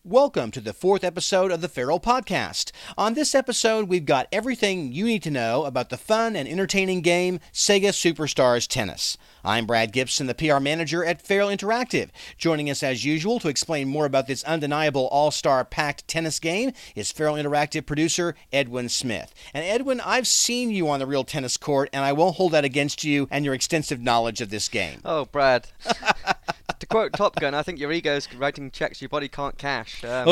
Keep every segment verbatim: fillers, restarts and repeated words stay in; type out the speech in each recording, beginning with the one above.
Welcome to the fourth episode of the Feral Podcast. On this episode, we've got everything you need to know about the fun and entertaining game Sega Superstars Tennis. I'm Brad Gibson, the P R manager at Feral Interactive. Joining us as usual to explain more about this undeniable all-star packed tennis game is Feral Interactive producer Edwin Smith. And Edwin, I've seen you on the real tennis court, and I won't hold that against you and your extensive knowledge of this game. Oh, Brad. To quote Top Gun, I think your ego's writing checks your body can't cash. Um,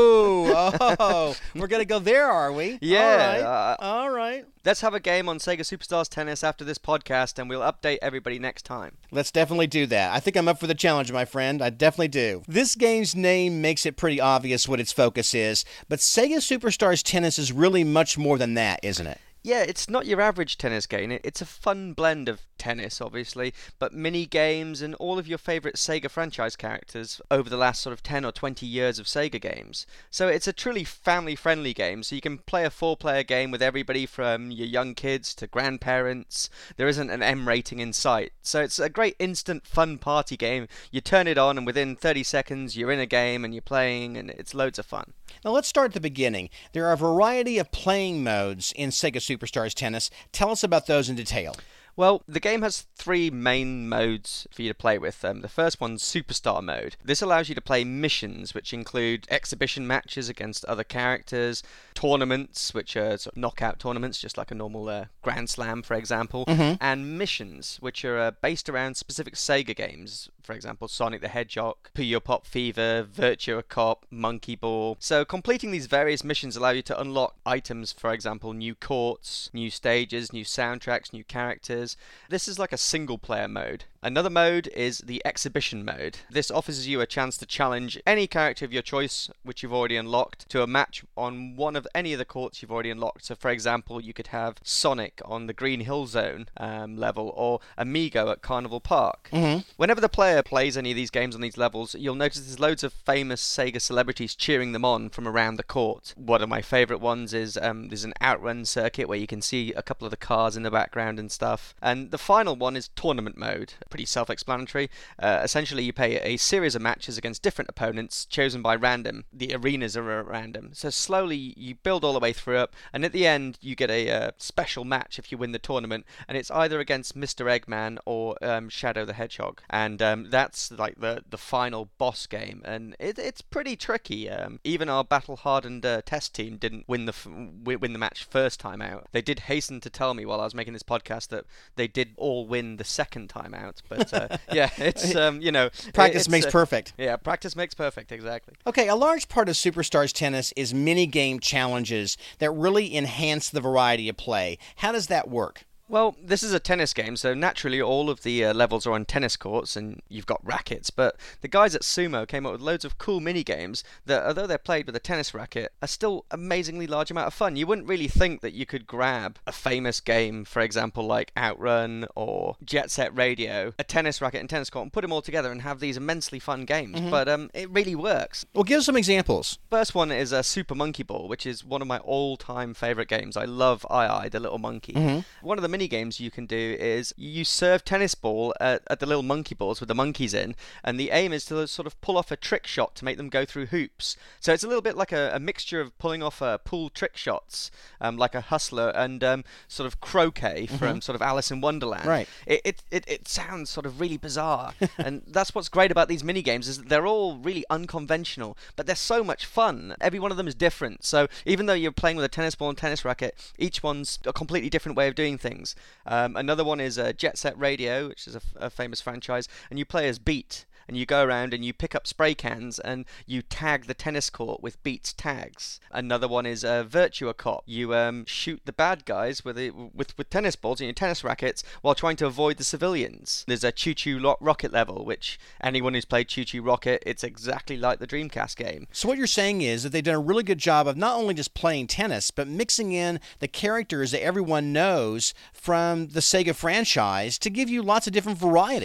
oh, oh, we're going to go there, are we? Yeah. All right. Uh, All right. Let's have a game on Sega Superstars Tennis after this podcast, and we'll update everybody next time. Let's definitely do that. I think I'm up for the challenge, my friend. I definitely do. This game's name makes it pretty obvious what its focus is, but Sega Superstars Tennis is really much more than that, isn't it? Yeah, it's not your average tennis game. It's a fun blend of tennis, obviously, but mini games and all of your favourite Sega franchise characters over the last sort of ten or twenty years of Sega games. So it's a truly family-friendly game, so you can play a four-player game with everybody from your young kids to grandparents. There isn't an M rating in sight. So it's a great instant fun party game. You turn it on and within thirty seconds you're in a game and you're playing, and it's loads of fun. Now let's start at the beginning. There are a variety of playing modes in Sega Superstars Tennis. Tell us about those in detail. Well, the game has three main modes for you to play with. Um, the first one's Superstar Mode. This allows you to play missions, which include exhibition matches against other characters, tournaments, which are sort of knockout tournaments, just like a normal uh, Grand Slam, for example, mm-hmm. and missions, which are uh, based around specific Sega games. For example, Sonic the Hedgehog, Puyo Pop Fever, Virtua Cop, Monkey Ball. So completing these various missions allow you to unlock items, for example, new courts, new stages, new soundtracks, new characters. This is like a single player mode. Another mode is the exhibition mode. This offers you a chance to challenge any character of your choice, which you've already unlocked, to a match on one of any of the courts you've already unlocked. So for example, you could have Sonic on the Green Hill Zone um, level, or Amigo at Carnival Park. Mm-hmm. Whenever the player plays any of these games on these levels, you'll notice there's loads of famous Sega celebrities cheering them on from around the court. One of my favourite ones is um, there's an outrun circuit where you can see a couple of the cars in the background and stuff. And the final one is tournament mode. Pretty self-explanatory. Uh, essentially, you play a series of matches against different opponents chosen by random. The arenas are random. So slowly you build all the way through up, and at the end you get a uh, special match if you win the tournament, and it's either against Mister Eggman or um, Shadow the Hedgehog. And um, that's like the, the final boss game, and it, it's pretty tricky. Um, even our battle-hardened uh, test team didn't win the f- win the match first time out. They did hasten to tell me while I was making this podcast that they did all win the second time out. But uh, yeah, it's, um, you know... Practice it's, makes uh, perfect. Yeah, practice makes perfect, exactly. Okay, a large part of Superstars Tennis is mini-game challenges that really enhance the variety of play. How does that work? Well, this is a tennis game, so naturally all of the uh, levels are on tennis courts and you've got rackets, but the guys at Sumo came up with loads of cool mini-games that, although they're played with a tennis racket, are still amazingly large amount of fun. You wouldn't really think that you could grab a famous game, for example, like Outrun or Jet Set Radio, a tennis racket and tennis court, and put them all together and have these immensely fun games, mm-hmm. but um, it really works. Well, give us some examples. First one is uh, Super Monkey Ball, which is one of my all-time favourite games. I love Ai Ai, the little monkey. Mm-hmm. One of the mini games you can do is you serve tennis ball at, at the little monkey balls with the monkeys in, and the aim is to sort of pull off a trick shot to make them go through hoops. So it's a little bit like a, a mixture of pulling off uh, pool trick shots, um, like a hustler, and um, sort of croquet from mm-hmm. sort of Alice in Wonderland. Right. It it, it, it sounds sort of really bizarre, and that's what's great about these mini games is that they're all really unconventional, but they're so much fun. Every one of them is different. So even though you're playing with a tennis ball and tennis racket, each one's a completely different way of doing things. Um, another one is uh, Jet Set Radio, which is a, f- a famous franchise, and you play as Beat, and you go around and you pick up spray cans and you tag the tennis court with Beat's tags. Another one is uh, Virtua Cop. You um, shoot the bad guys with, a, with with tennis balls and your tennis rackets while trying to avoid the civilians. There's a Choo Choo Lo- Rocket level, which anyone who's played Choo Choo Rocket, it's exactly like the Dreamcast game. So what you're saying is that they've done a really good job of not only just playing tennis, but mixing in the characters that everyone knows from the Sega franchise to give you lots of different variety.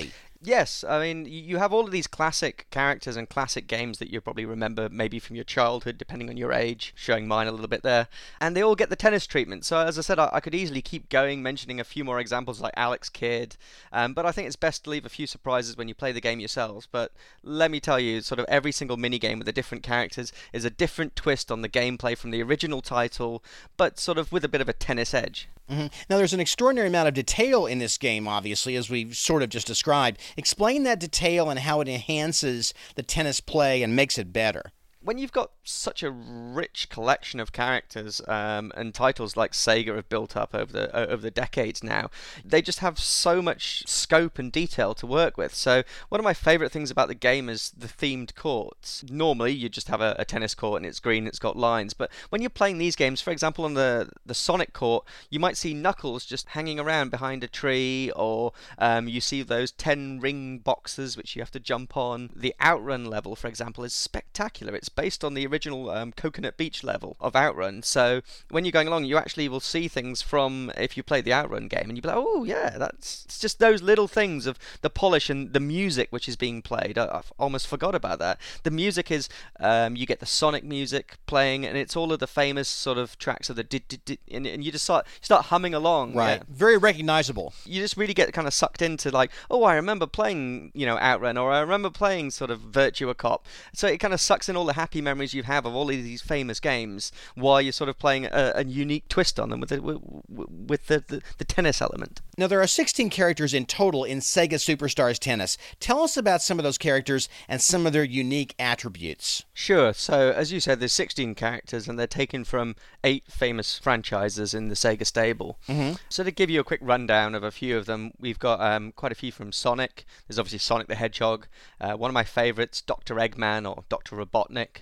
Yes, I mean, you have all of these classic characters and classic games that you probably remember maybe from your childhood, depending on your age, showing mine a little bit there, and they all get the tennis treatment. So as I said, I, I could easily keep going, mentioning a few more examples like Alex Kidd, um, but I think it's best to leave a few surprises when you play the game yourselves. But let me tell you, sort of every single minigame with the different characters is a different twist on the gameplay from the original title, but sort of with a bit of a tennis edge. Mm-hmm. Now, there's an extraordinary amount of detail in this game, obviously, as we've sort of just described. Explain that detail and how it enhances the tennis play and makes it better. When you've got such a rich collection of characters um, and titles like Sega have built up over the over the decades now, they just have so much scope and detail to work with. So one of my favourite things about the game is the themed courts. Normally you just have a, a tennis court and it's green, it's got lines, but when you're playing these games, for example on the, the Sonic court, you might see Knuckles just hanging around behind a tree, or um, you see those ten ring boxes which you have to jump on. The Outrun level, for example, is spectacular. It's based on the original um, Coconut Beach level of Outrun. So when you're going along, you actually will see things from if you play the Outrun game, and you'll be like, oh yeah, that's it's just those little things of the polish and the music which is being played. I, I've almost forgot about that. The music is um, you get the Sonic music playing, and it's all of the famous sort of tracks of the did did did, and, and you just start you start humming along. Right, yeah. Very recognizable. You just really get kind of sucked into like, oh, I remember playing, you know, Outrun, or I remember playing sort of Virtua Cop. So it kind of sucks in all the happy memories you have of all of these famous games, while you're sort of playing a, a unique twist on them with the, with the, the, the tennis element. Now, there are sixteen characters in total in Sega Superstars Tennis. Tell us about some of those characters and some of their unique attributes. Sure. So, as you said, there's sixteen characters, and they're taken from eight famous franchises in the Sega stable. Mm-hmm. So, to give you a quick rundown of a few of them, we've got um, quite a few from Sonic. There's obviously Sonic the Hedgehog. Uh, one of my favorites, Doctor Eggman or Doctor Robotnik.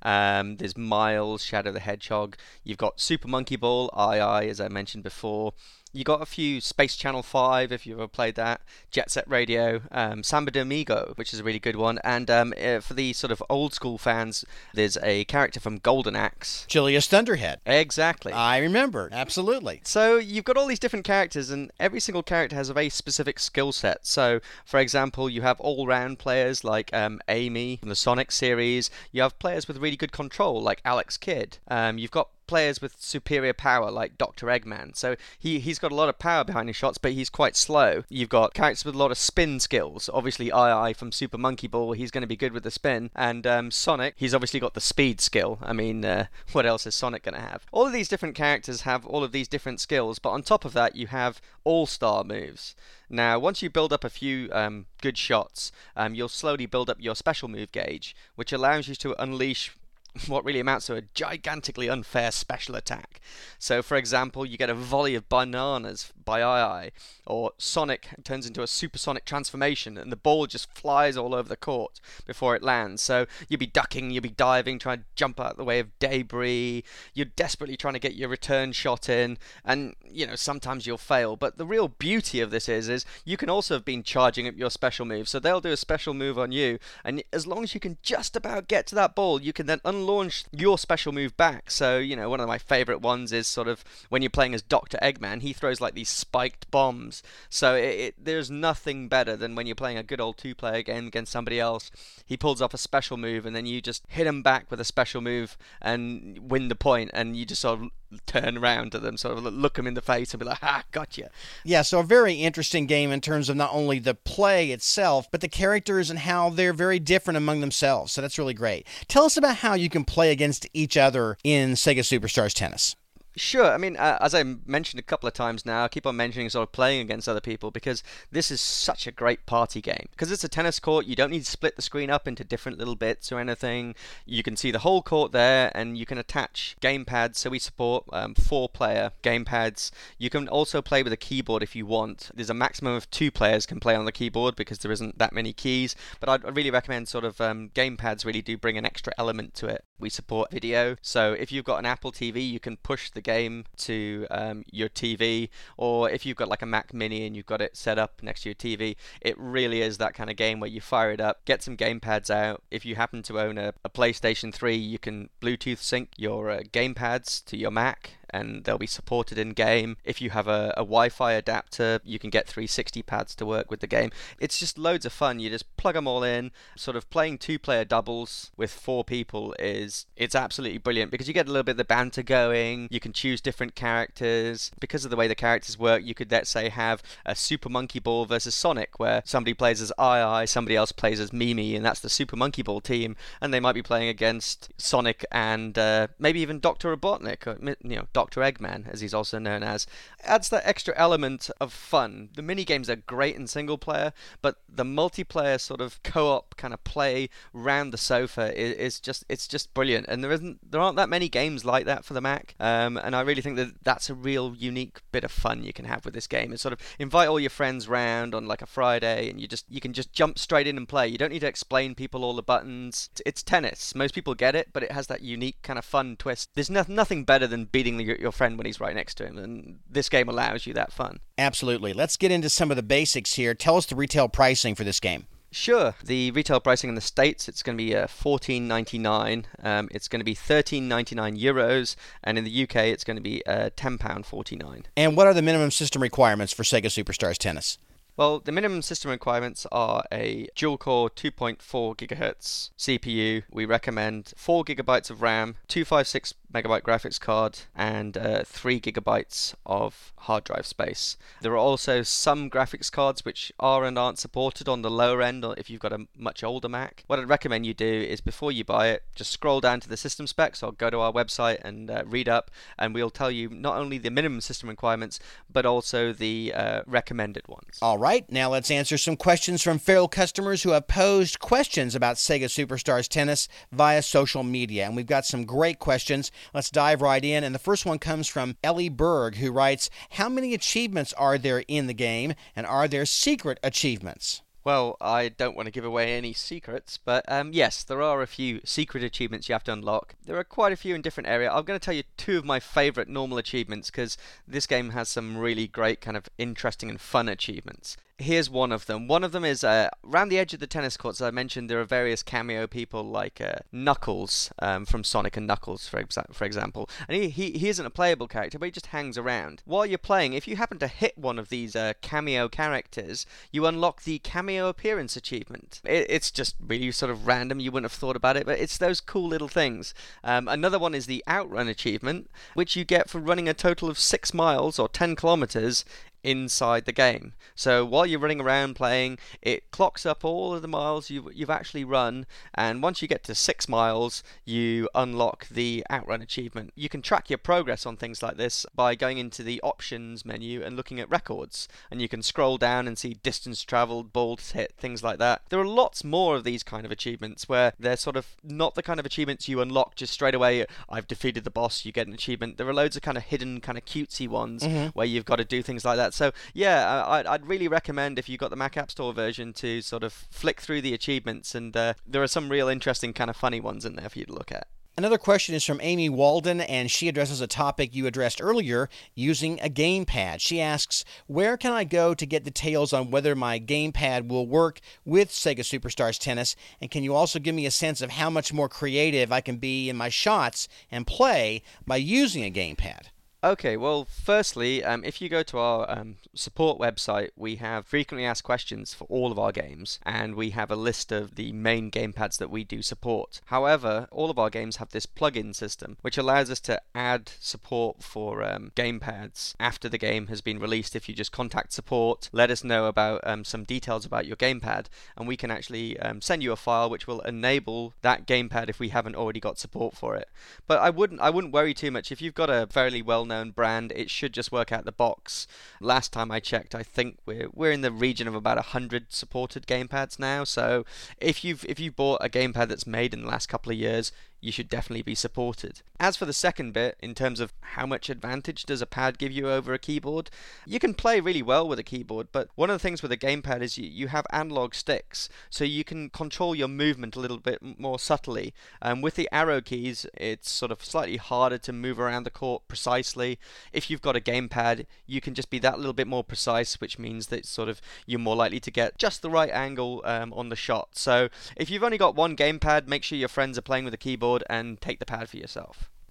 Um, there's Miles, Shadow the Hedgehog. You've got Super Monkey Ball, I I, as I mentioned before. You got a few Space Channel five, if you've ever played that, Jet Set Radio, um, Samba de Amigo, which is a really good one, and um, uh, for the sort of old school fans, there's a character from Golden Axe. Julius Thunderhead. Exactly. I remember, absolutely. So you've got all these different characters, and every single character has a very specific skill set. So, for example, you have all-round players like um, Amy from the Sonic series. You have players with really good control like Alex Kidd. Um, you've got players with superior power like Doctor Eggman. So he, he's got a lot of power behind his shots, but he's quite slow. You've got characters with a lot of spin skills. Obviously, I I from Super Monkey Ball, he's going to be good with the spin. And um, Sonic, he's obviously got the speed skill. I mean, uh, what else is Sonic going to have? All of these different characters have all of these different skills, but on top of that, you have all-star moves. Now, once you build up a few um, good shots, um, you'll slowly build up your special move gauge, which allows you to unleash what really amounts to a gigantically unfair special attack. So, for example, you get a volley of bananas by I I, or Sonic turns into a supersonic transformation and the ball just flies all over the court before it lands. So you'll be ducking, you'll be diving, trying to jump out of the way of debris, you're desperately trying to get your return shot in, and, you know, sometimes you'll fail. But the real beauty of this is, is you can also have been charging up your special move, so they'll do a special move on you, and as long as you can just about get to that ball, you can then unlaunch your special move back. So, you know, one of my favourite ones is sort of when you're playing as Doctor Eggman, he throws like these spiked bombs. So it, it, there's nothing better than when you're playing a good old two-player game against somebody else. He pulls off a special move, and then you just hit him back with a special move and win the point, and you just sort of turn around to them, sort of look them in the face and be like, ah, gotcha. Yeah, so a very interesting game in terms of not only the play itself, but the characters and how they're very different among themselves. So that's really great. Tell us about how you can play against each other in Sega Superstars Tennis. Sure. I mean, uh, as I mentioned a couple of times now, I keep on mentioning sort of playing against other people because this is such a great party game. Because it's a tennis court, you don't need to split the screen up into different little bits or anything. You can see the whole court there, and you can attach gamepads. So we support um, four-player gamepads. You can also play with a keyboard if you want. There's a maximum of two players can play on the keyboard because there isn't that many keys. But I'd really recommend sort of um, gamepads really do bring an extra element to it. We support video. So if you've got an Apple T V, you can push the game to um, your T V, or if you've got like a Mac Mini and you've got it set up next to your T V, it really is that kind of game where you fire it up, get some gamepads out. If you happen to own a, a PlayStation three, you can Bluetooth sync your uh, gamepads to your Mac, and they'll be supported in game. If you have a, a Wi-Fi adapter, you can get three sixty pads to work with the game. It's just loads of fun. You just plug them all in. Sort of playing two-player doubles with four people is it's absolutely brilliant because you get a little bit of the banter going. You can choose different characters. Because of the way the characters work, you could, let's say, have a Super Monkey Ball versus Sonic, where somebody plays as Ai Ai, somebody else plays as Mimi, and that's the Super Monkey Ball team, and they might be playing against Sonic and uh, maybe even Doctor Robotnik, or, you know, Doctor Eggman, as he's also known as. Adds that extra element of fun. The mini games are great in single player, but the multiplayer sort of co-op kind of play round the sofa is, is just it's just brilliant, and there isn't there aren't that many games like that for the Mac, um, and I really think that that's a real unique bit of fun you can have with this game. It's sort of invite all your friends round on like a Friday, and you just you can just jump straight in and play. You don't need to explain people all the buttons. It's tennis. Most people get it, but it has that unique kind of fun twist. There's no, nothing better than beating your, your friend when he's right next to him, and this game allows you that fun. Absolutely. Let's get into some of the basics here. Tell us the retail pricing for this game. Sure. The retail pricing in the States, it's going to be uh, fourteen ninety-nine. Um, it's going to be thirteen ninety-nine euros, and in the U K, it's going to be uh, ten pounds forty-nine. And what are the minimum system requirements for Sega Superstars Tennis? Well, the minimum system requirements are a dual-core two point four gigahertz C P U. We recommend four gigabytes of RAM, two fifty-six megabyte graphics card, and uh, three gigabytes of hard drive space. There are also some graphics cards which are and aren't supported on the lower end if you've got a much older Mac. What I'd recommend you do is before you buy it, just scroll down to the system specs or go to our website and uh, read up, and we'll tell you not only the minimum system requirements, but also the uh, recommended ones. All right, now let's answer some questions from Feral customers who have posed questions about Sega Superstars Tennis via social media, and we've got some great questions. Let's dive right in, and the first one comes from Ellie Berg, who writes, how many achievements are there in the game, and are there secret achievements? Well, I don't want to give away any secrets, but um, yes, there are a few secret achievements you have to unlock. There are quite a few in different areas. I'm going to tell you two of my favourite normal achievements, because this game has some really great kind of interesting and fun achievements. Here's one of them. One of them is uh, around the edge of the tennis courts. As I mentioned, there are various cameo people like uh, Knuckles um, from Sonic and Knuckles, for, exa- for example. And he, he, he isn't a playable character, but he just hangs around. While you're playing, if you happen to hit one of these uh, cameo characters, you unlock the cameo appearance achievement. It, it's just really sort of random. You wouldn't have thought about it, but it's those cool little things. Um, another one is the outrun achievement, which you get for running a total of six miles or ten kilometers inside the game. So while you're running around playing, it clocks up all of the miles you've, you've actually run, and once you get to six miles, you unlock the outrun achievement. You can track your progress on things like this by going into the options menu and looking at records, and you can scroll down and see distance traveled, balls hit, things like that. There are lots more of these kind of achievements where they're sort of not the kind of achievements you unlock just straight away. I've defeated the boss, you get an achievement. There are loads of kind of hidden, kind of cutesy ones mm-hmm. where you've got to do things like that. So yeah, I'd, I'd really recommend if you've got the Mac App Store version to sort of flick through the achievements, and uh, there are some real interesting kind of funny ones in there for you to look at. Another question is from Amy Walden, and she addresses a topic you addressed earlier, using a gamepad. She asks, where can I go to get details on whether my gamepad will work with Sega Superstars Tennis, and can you also give me a sense of how much more creative I can be in my shots and play by using a gamepad? Okay, well, firstly, um, if you go to our um, support website, we have frequently asked questions for all of our games, and we have a list of the main gamepads that we do support. However, all of our games have this plug-in system, which allows us to add support for um, gamepads after the game has been released. If you just contact support, let us know about um, some details about your gamepad, and we can actually um, send you a file which will enable that gamepad if we haven't already got support for it. But I wouldn't, I wouldn't worry too much. If you've got a fairly well known brand, it should just work out the box. Last time I checked, I think we're we're in the region of about a hundred supported gamepads now. So if you've if you bought a gamepad that's made in the last couple of years, you should definitely be supported. As for the second bit, in terms of how much advantage does a pad give you over a keyboard, you can play really well with a keyboard, but one of the things with a gamepad is you, you have analog sticks, so you can control your movement a little bit more subtly. Um, with the arrow keys, it's sort of slightly harder to move around the court precisely. If you've got a gamepad, you can just be that little bit more precise, which means that sort of you're more likely to get just the right angle um, on the shot. So if you've only got one gamepad, make sure your friends are playing with a keyboard and take the pad for yourself.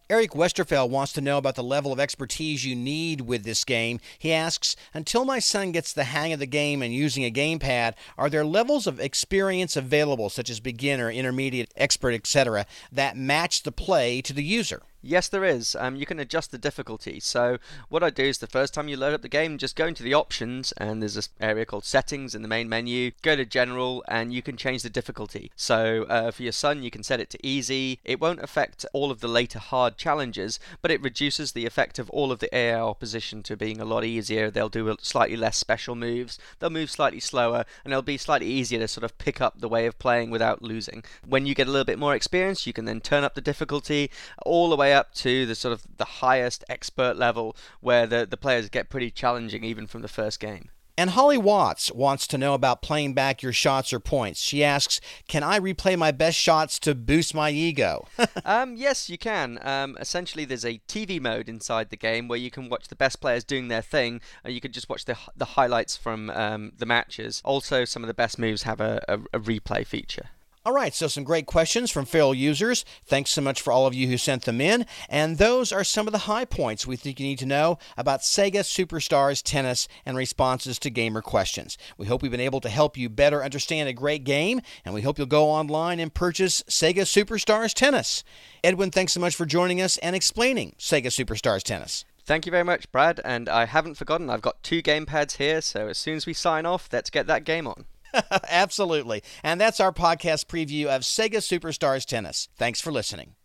Eric Westerfeld wants to know about the level of expertise you need with this game. He asks, until my son gets the hang of the game and using a gamepad, are there levels of experience available, such as beginner, intermediate, expert, et cetera, that match the play to the user? Yes, there is. Um, you can adjust the difficulty. So what I do is the first time you load up the game, just go into the options, and there's this area called settings in the main menu. Go to general, and you can change the difficulty. So uh, for your son, you can set it to easy. It won't affect all of the later hard challenges, but it reduces the effect of all of the A I opposition to being a lot easier. They'll do slightly less special moves. They'll move slightly slower, and it'll be slightly easier to sort of pick up the way of playing without losing. When you get a little bit more experience, you can then turn up the difficulty all the way up to the sort of the highest expert level, where the, the players get pretty challenging even from the first game. And Holly Watts wants to know about playing back your shots or points. She asks, can I replay my best shots to boost my ego? um, yes, you can. Um, essentially, there's a T V mode inside the game where you can watch the best players doing their thing, and you can just watch the the highlights from um, the matches. Also, some of the best moves have a, a, a replay feature. All right, so some great questions from Feral users. Thanks so much for all of you who sent them in. And those are some of the high points we think you need to know about Sega Superstars Tennis and responses to gamer questions. We hope we've been able to help you better understand a great game, and we hope you'll go online and purchase Sega Superstars Tennis. Edwin, thanks so much for joining us and explaining Sega Superstars Tennis. Thank you very much, Brad, and I haven't forgotten, I've got two gamepads here, so as soon as we sign off, let's get that game on. Absolutely. And that's our podcast preview of Sega Superstars Tennis. Thanks for listening.